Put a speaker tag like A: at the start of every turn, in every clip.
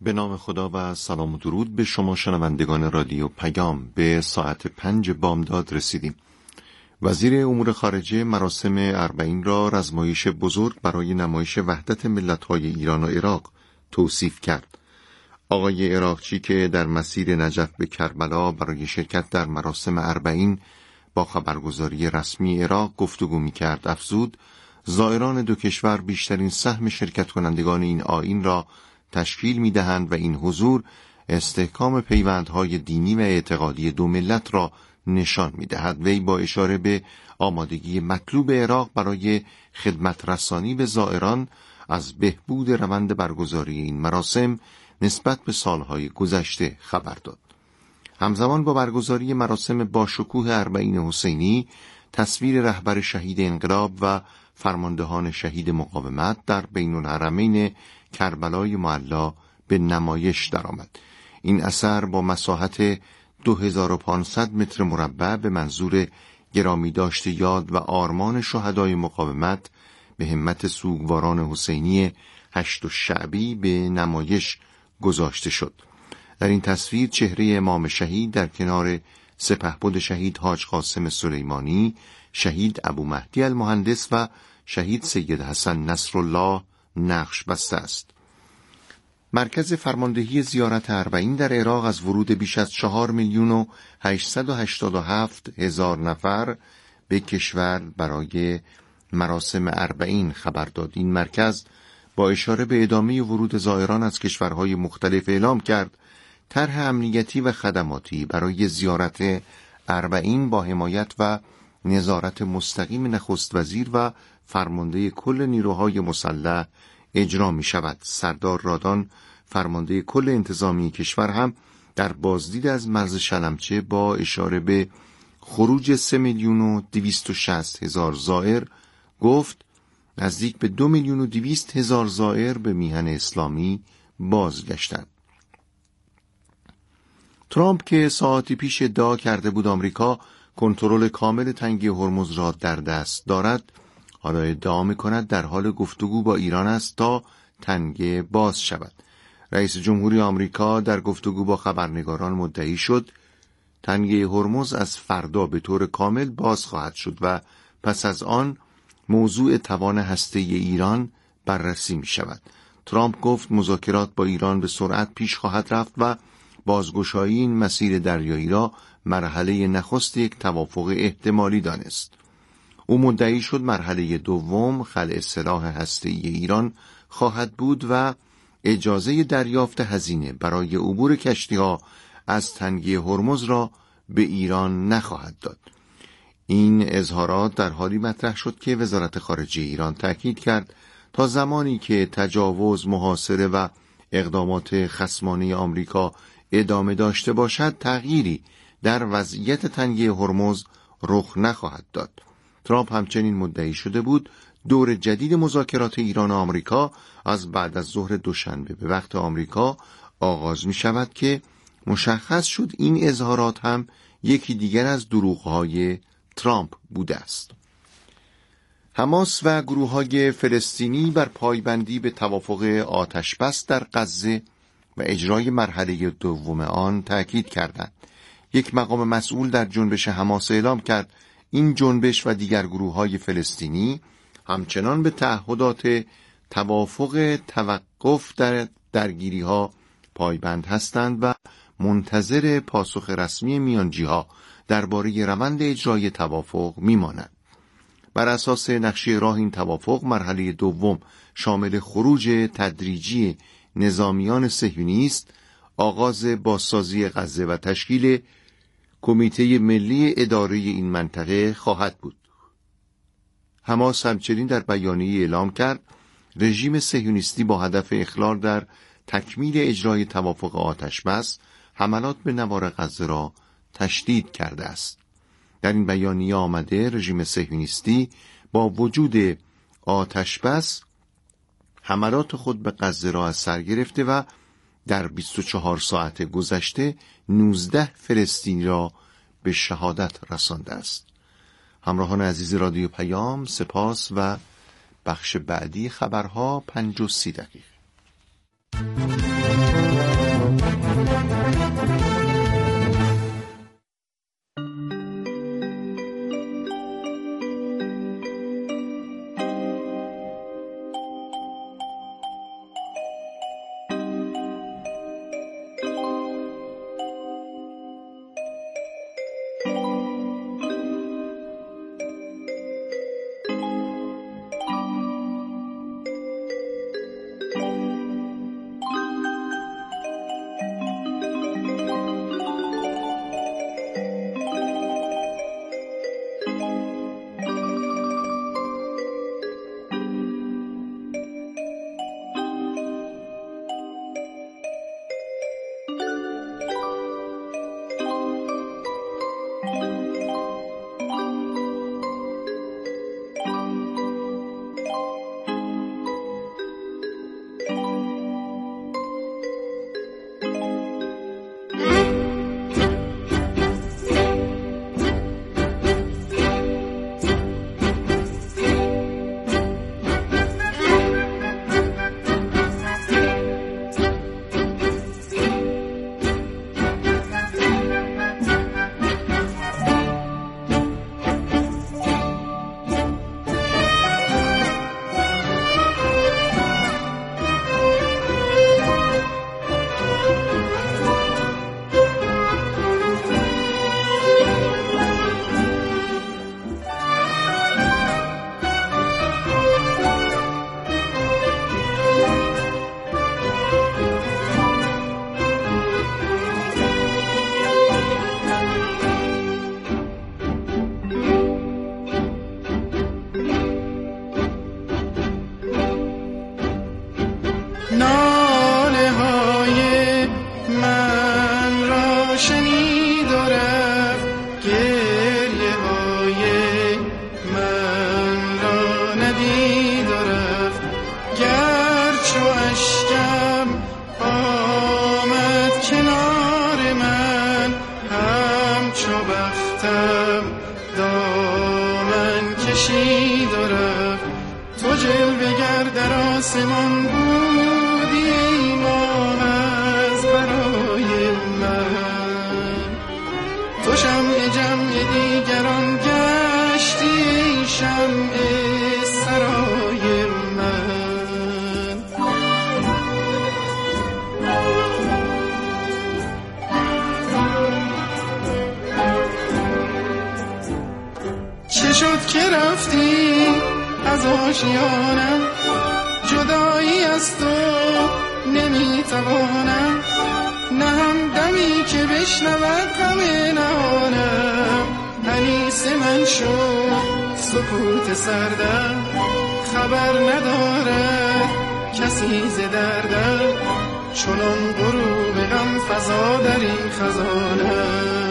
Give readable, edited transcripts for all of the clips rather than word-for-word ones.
A: به نام خدا و سلام و درود به شما شنوندگان رادیو پیام. به ساعت 5 بامداد رسیدیم. وزیر امور خارجه مراسم اربعین را رزمایش بزرگ برای نمایش وحدت ملت‌های ایران و عراق توصیف کرد. آقای عراقچی که در مسیر نجف به کربلا برای شرکت در مراسم اربعین با خبرگزاری رسمی عراق گفتگو می‌کرد، افزود زائران دو کشور بیشترین سهم شرکت کنندگان این آیین را تشکیل می‌دهند و این حضور استحکام پیوندهای دینی و اعتقادی دو ملت را نشان می‌دهد. وی با اشاره به آمادگی مطلوب عراق برای خدمت رسانی به زائران از بهبود روند برگزاری این مراسم نسبت به سالهای گذشته خبر داد. همزمان با برگزاری مراسم با شکوه اربعین حسینی، تصویر رهبر شهید انقلاب و فرماندهان شهید مقاومت در بین الحرمین کربلای معلی به نمایش درآمد. این اثر با مساحت 2500 متر مربع به منظور گرامی داشت یاد و آرمان شهدای مقاومت به همت سوگواران حسینی هشت شعبی به نمایش گذاشته شد. در این تصویر چهره امام شهید در کنار سپهبد شهید حاج قاسم سلیمانی، شهید ابو مهدی المهندس و شهید سید حسن نصرالله نقش بسته است. مرکز فرماندهی زیارت اربعین در عراق از ورود بیش از 4,887,000 نفر به کشور برای مراسم اربعین خبر داد. این مرکز با اشاره به ادامه ورود زائران از کشورهای مختلف اعلام کرد طرح امنیتی و خدماتی برای زیارت اربعین با حمایت و نظارت مستقیم نخست وزیر و فرمانده کل نیروهای مسلح اجرا می شود. سردار رادان فرمانده کل انتظامی کشور هم در بازدید از مرز شلمچه با اشاره به خروج 3,260,000 زائر گفت نزدیک به 2,200,000 زائر به میهن اسلامی بازگشتند. ترامپ که ساعتی پیش ادعا کرده بود آمریکا کنترل کامل تنگه هرمز را در دست دارد، حالا ادعا می‌کند در حال گفتگو با ایران است تا تنگه باز شود. رئیس جمهوری آمریکا در گفتگو با خبرنگاران مدعی شد تنگه هرمز از فردا به طور کامل باز خواهد شد و پس از آن موضوع توان هسته‌ای ایران بررسی می شود. ترامپ گفت مذاکرات با ایران به سرعت پیش خواهد رفت و بازگشایی این مسیر دریایی را مرحله نخست یک توافق احتمالی دانست. او مدعی شد مرحله دوم خلع سلاح هسته‌ای ایران خواهد بود و اجازه دریافت هزینه برای عبور کشتی‌ها از تنگه هرمز را به ایران نخواهد داد. این اظهارات در حالی مطرح شد که وزارت خارجه ایران تأکید کرد تا زمانی که تجاوز، محاصره و اقدامات خصمانه آمریکا ادامه داشته باشد تغییری در وضعیت تنگه هرمز رخ نخواهد داد. ترامپ همچنین مدعی شده بود دور جدید مذاکرات ایران و آمریکا از بعد از ظهر دوشنبه به وقت آمریکا آغاز می شود که مشخص شد این اظهارات هم یکی دیگر از دروغ‌های ترامپ بوده است. حماس و گروه‌های فلسطینی بر پایبندی به توافق آتش‌بس در غزه و اجرای مرحله دوم آن تأکید کردند. یک مقام مسئول در جنبش حماس اعلام کرد این جنبش و دیگر گروه‌های فلسطینی همچنان به تعهدات توافق توقف در درگیری‌ها پایبند هستند و منتظر پاسخ رسمی میانجی‌ها درباره روند اجرای توافق می‌مانند. بر اساس نقشه راه این توافق مرحله دوم شامل خروج تدریجی نظامیان صهیونیست، آغاز بازسازی غزه و تشکیل کمیته ملی اداره این منطقه خواهد بود. حماس همچنین در بیانیه اعلام کرد رژیم صهیونیستی با هدف اخلال در تکمیل اجرای توافق آتش‌بس حملات به نوار غزه را تشدید کرده است. در این بیانیه آمده رژیم صهیونیستی با وجود آتش‌بس حملات خود به غزه را از سر گرفته و در 24 ساعت گذشته 19 فلسطینی را به شهادت رسانده است. همراهان عزیز رادیو پیام، سپاس و بخش بعدی خبرها 5:30.
B: ناله های من را شنید و رفت، گریه های من را ندید و رفت. گرچه اشکم آمد کنار من، همچو بختم دامن کشید و رفت. تو جلوه گر در آسمان بودی ای ماه از برای من، تو شمع جمع دیگران گشتی ای شمع سرای من. چه شد که رفتی از آشیانم، جدایی از تو نمیتوانم. نه هم دمی که بشنود غم نهانم، انیس من شد سکوت سردم. خبر ندارد کسی ز دردم، چنان غروب غم فزا در این خزانم.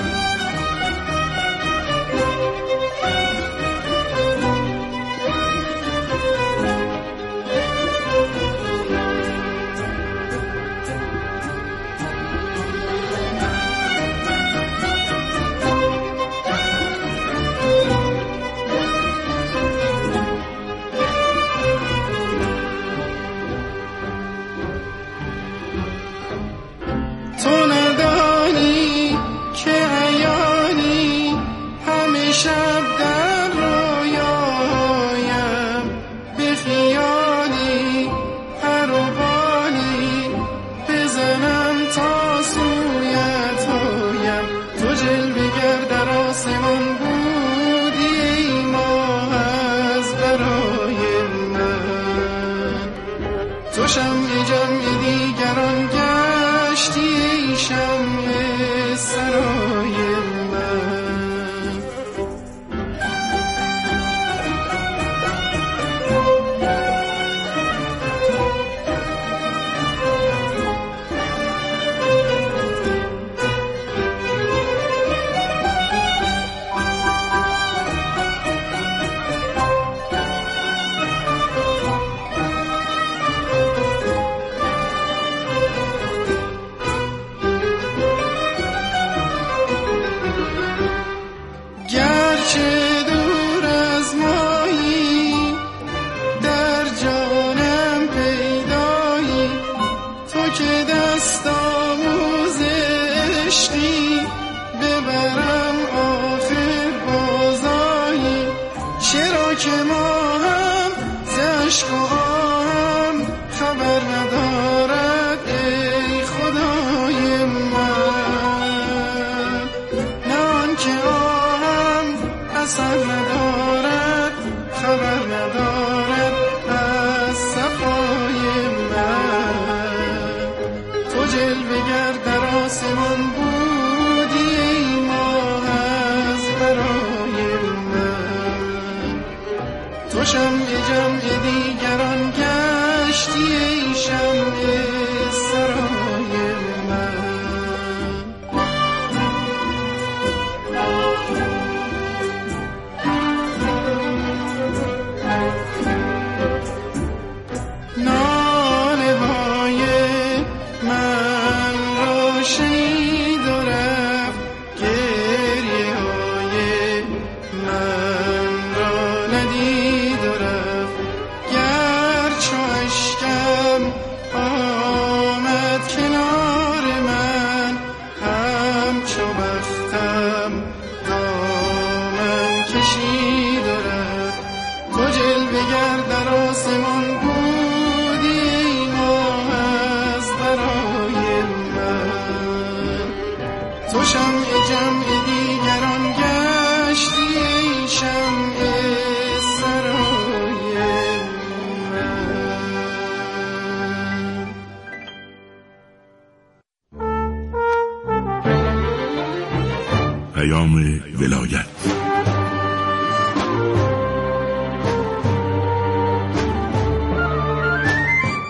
C: ولایت.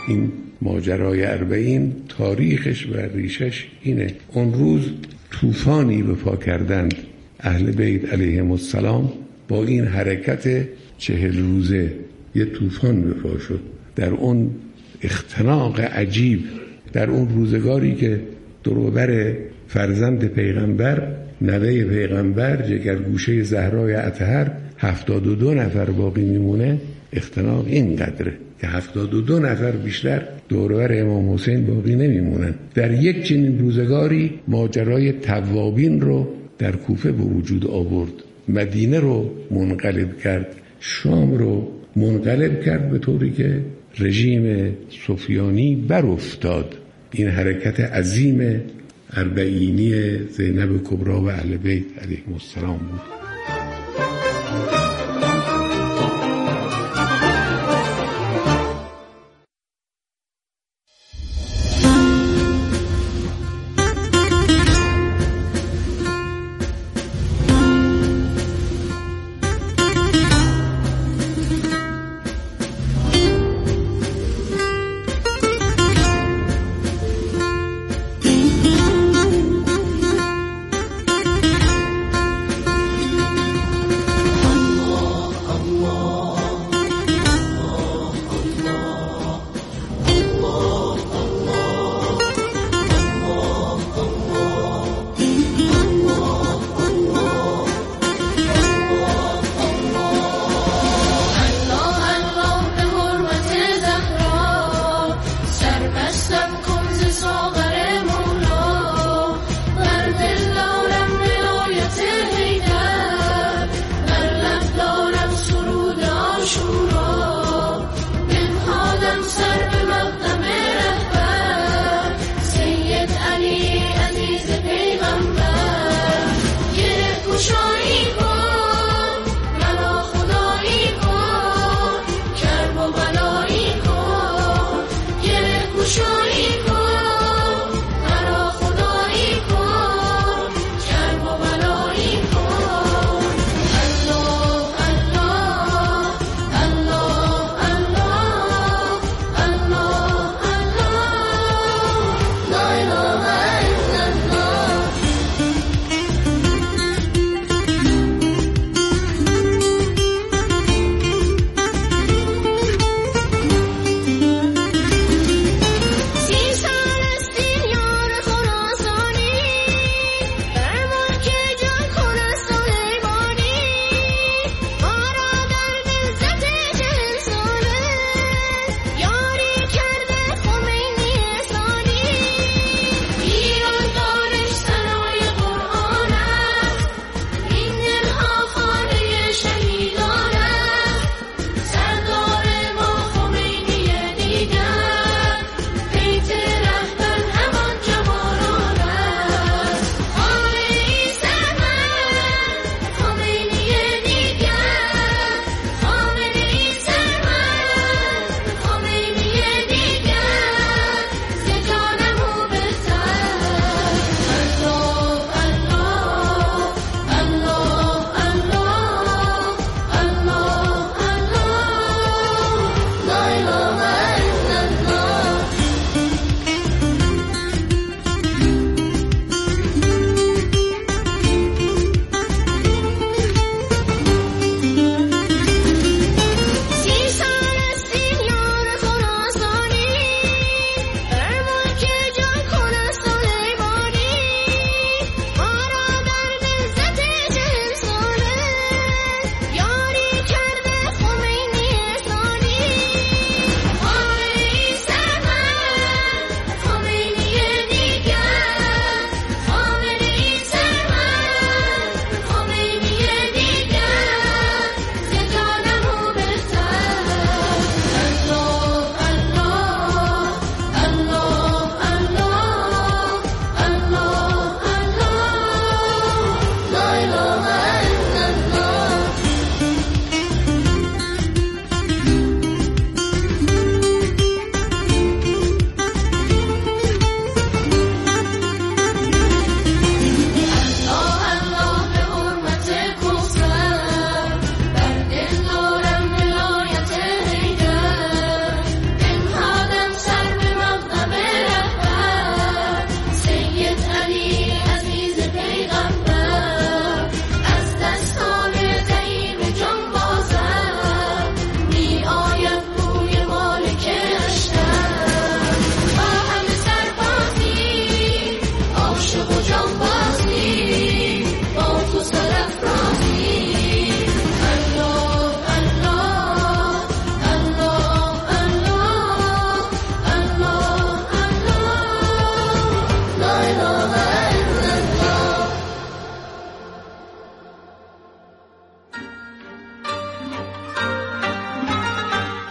C: این ماجرای اربعین تاریخش و ریشش اینه. اون روز طوفانی به پا کردند اهل بیت علیهم السلام. با این حرکت 40 روزه یه طوفان به پا شد. در اون اختناق عجیب، در اون روزگاری که دروبر فرزند پیغمبر، نوه پیغمبر، جگرگوشه زهرای اطهر 72 نفر باقی میمونه، اختناق این قدره که 72 نفر بیشتر دوربر امام حسین باقی نمیمونن. در یک چنین روزگاری ماجرای توابین رو در کوفه به وجود آورد، مدینه رو منقلب کرد، شام رو منقلب کرد، به طوری که رژیم سفیانی بر افتاد. این حرکت عظیم اربعینی زینب کبری و اهل بیت علیهم السلام بود.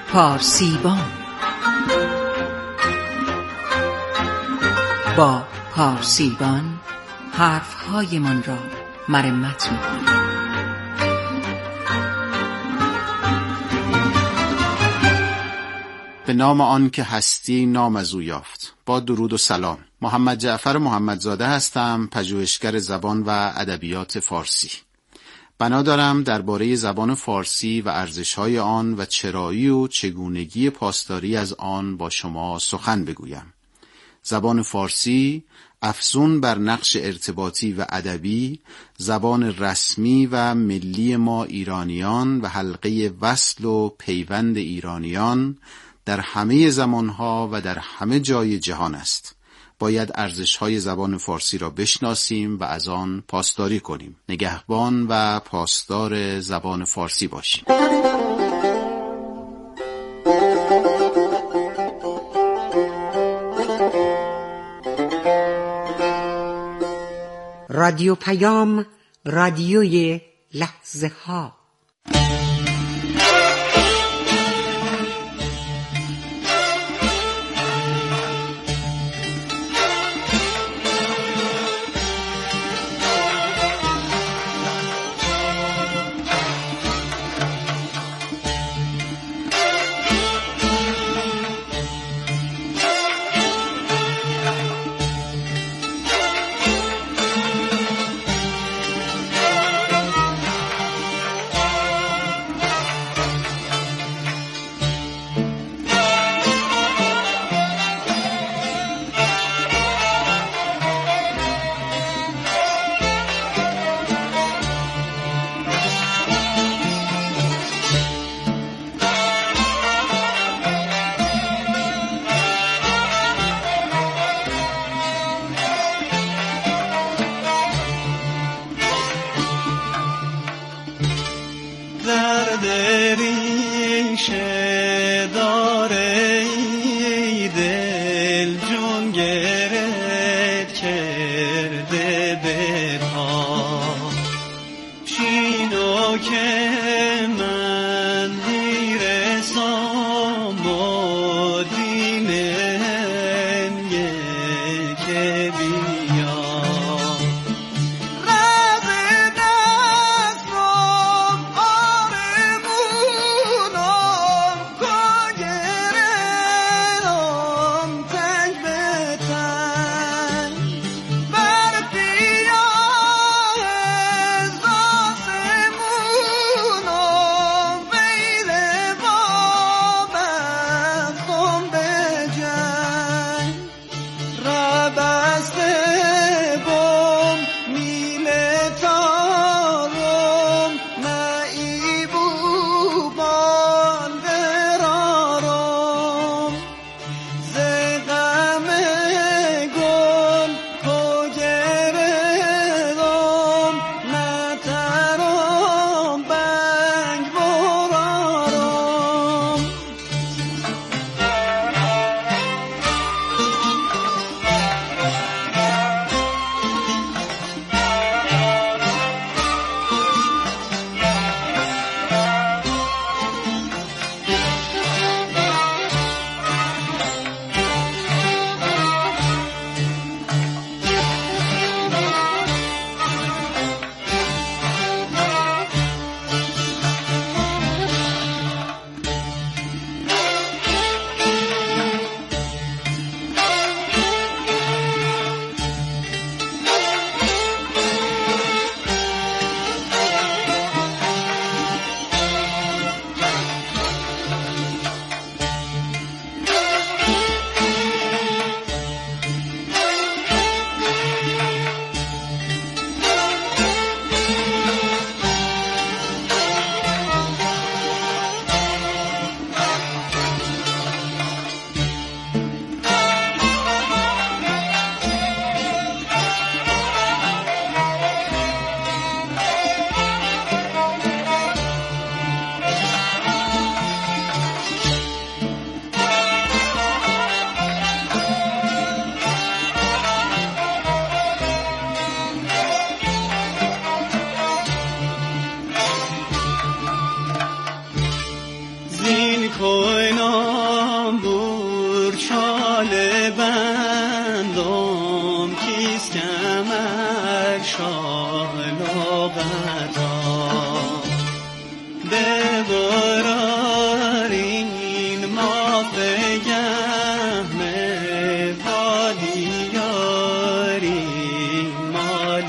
D: پارسیبان. با پارسیبان حرفهایمان را مرمت می‌کنیم.
E: به نام آن که هستی نام از او یافت. با درود و سلام. محمد جعفر محمدزاده هستم، پژوهشگر زبان و ادبیات فارسی. بنا دارم درباره زبان فارسی و ارزش‌های آن و چرایی و چگونگی پاسداری از آن با شما سخن بگویم. زبان فارسی افزون بر نقش ارتباطی و ادبی، زبان رسمی و ملی ما ایرانیان و حلقه وصل و پیوند ایرانیان در همه زمانها و در همه جای جهان است. باید ارزش‌های زبان فارسی را بشناسیم و از آن پاسداری کنیم. نگهبان و پاسدار زبان فارسی باشیم.
F: رادیو پیام، رادیوی لحظه ها.
B: مال بندم کیست کمر شالو قطا به برارین ما بگم والی یاری مال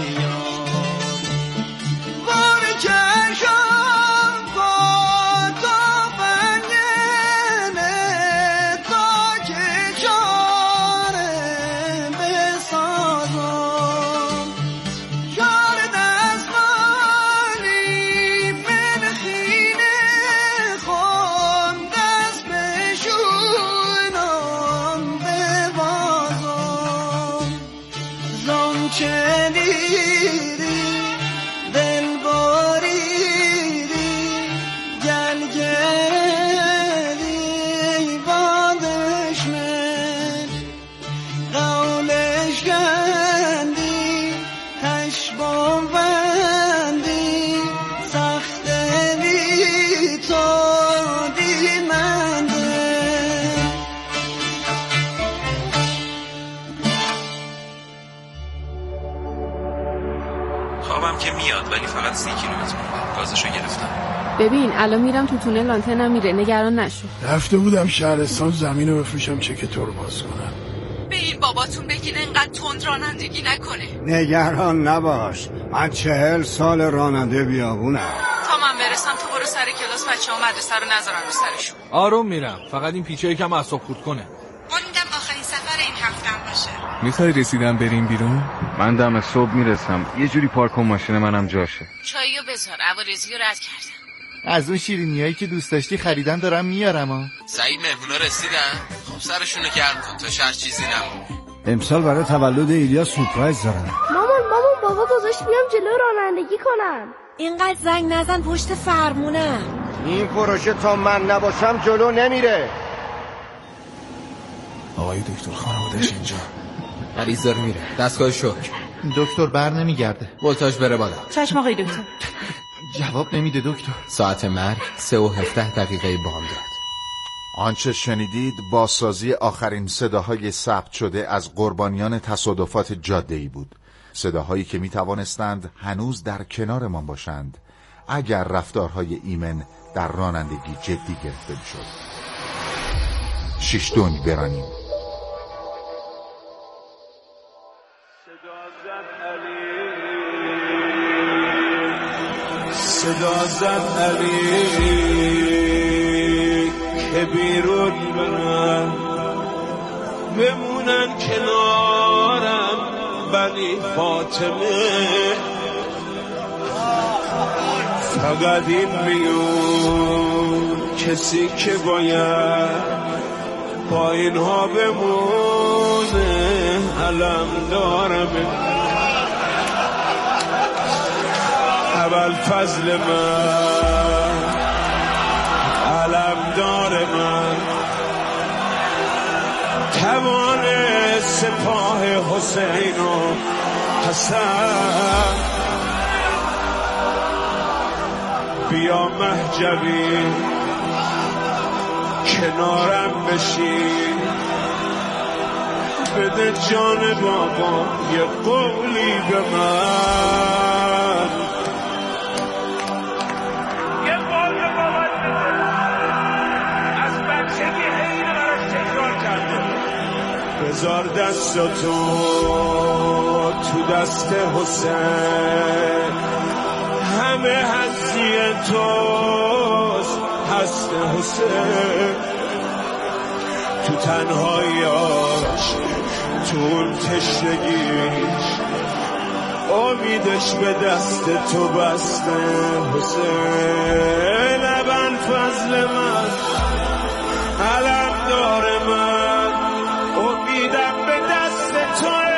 G: خوابم که میاد ولی فقط 30 کیلومتر. گازشو گرفتم.
H: ببین الان میرم تو تونل لانتنم میره، نگران نشو.
I: رفته بودم شهرستان زمینو بفروشم چک تو رو باز کنم.
J: به این باباتون بگین انقدر تند رانندگی نکنه.
K: نگران نباش، من 40 سال راننده بیابونم.
J: تا من برسم تو برو سر کلاس، بچه‌ها مدرسه رو نذارن رو سرشون.
L: آروم میرم، فقط این پیچه یکم اعصاب خورد کنه.
J: امیدم آخرین سفر این هفتم باشه.
M: میخوای رسیدم بریم بیرون؟ من دم صبح میرسم. یه جوری پارک کن ماشین منم جاشه.
J: چاییو بذار، عوارضی رو رد کردم.
N: از اون شیرینیایی که دوست داشتی خریدن دارم میارم ها.
G: سعید مهمونا رسیدن؟ خب سرشونو گرم کن تا شهر چیزی نمونه.
K: امسال برای تولد ایلیا سورپرایز دارم.
O: مامان بابا گذاشت بیام جلو رانندگی کنم.
P: اینقدر زنگ نزن پشت فرمونم.
K: این پروژه تا من نباشم جلو نمیره.
M: آقای دکتر خانواده‌اش اینجا.
L: مریض داره میره. دستگاه شوک.
N: دکتر بر نمیگرده.
L: ولتاژ بره بالا.
J: چشم آقای دکتر.
N: جواب نمیده دکتر.
L: ساعت مرگ 3:17 بامداد.
Q: آنچه شنیدید بازسازی آخرین صداهای ثبت شده از قربانیان تصادفات جاده‌ای بود. صداهایی که میتوانستند هنوز در کنارمان باشند اگر رفتارهای ایمن در رانندگی جدی گرفته میشد. 6 دنگ برانیم.
C: صدا زد علی که بیرون برن بمونن کنارم بنی فاطمه، فقط این میون کسی که باید با اینها بمونه علم دارم. اول فضل من علم دار من توان سپاه حسین و حسن، بیا مهجوی کنارم بشی بده جان بابا یه قولی به من. بذار دستاتو تو دست حسین، همه هستی توست هست حسین، تو تنهاییاش تو اون تشنگیش امیدش به دست تو بسته حسین. ابن فضل من علم داره من امیدم به دست توه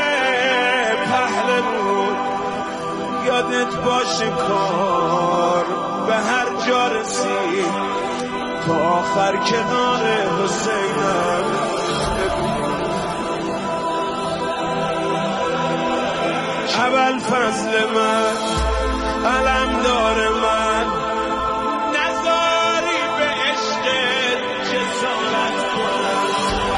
C: پهلوون، یادت باشه کار به هر جا رسید تا آخر کنار حسینم. اول فضل من علم داره من نذاری به عشق جسارت کنم،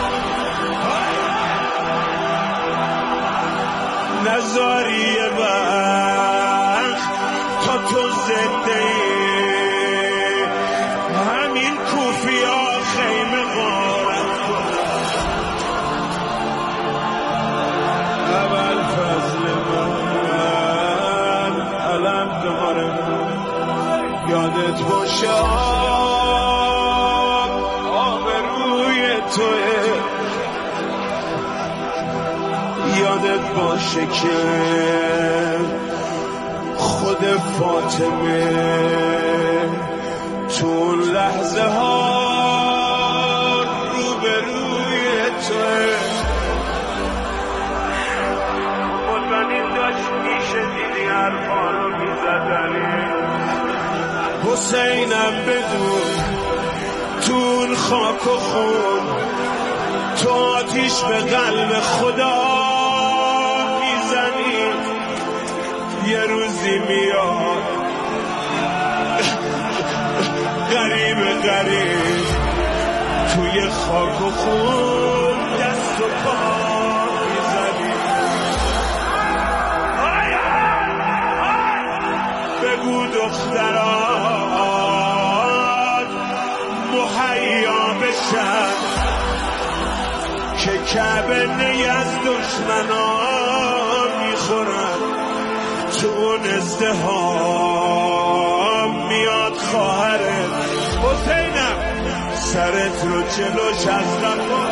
R: یادت باشه آبروی توه، یادت باشه که خود فاطمه تو اون لحظه ها روبروی توه. خودمنی داشت میشه دیدی حرفا رو میزدنی، حسینم بدون تو اون خاک و خون تو آتیش به قلب خدا میزنی. یه روزی میاد غریب غریب توی خاک و خون دست و پا میزنی. بگو دختران مهیا بشن که کعبه نی از دشمنان میخورن. تو اون ازدهام میاد خواهرت حسینم سرت رو جلوش از رفا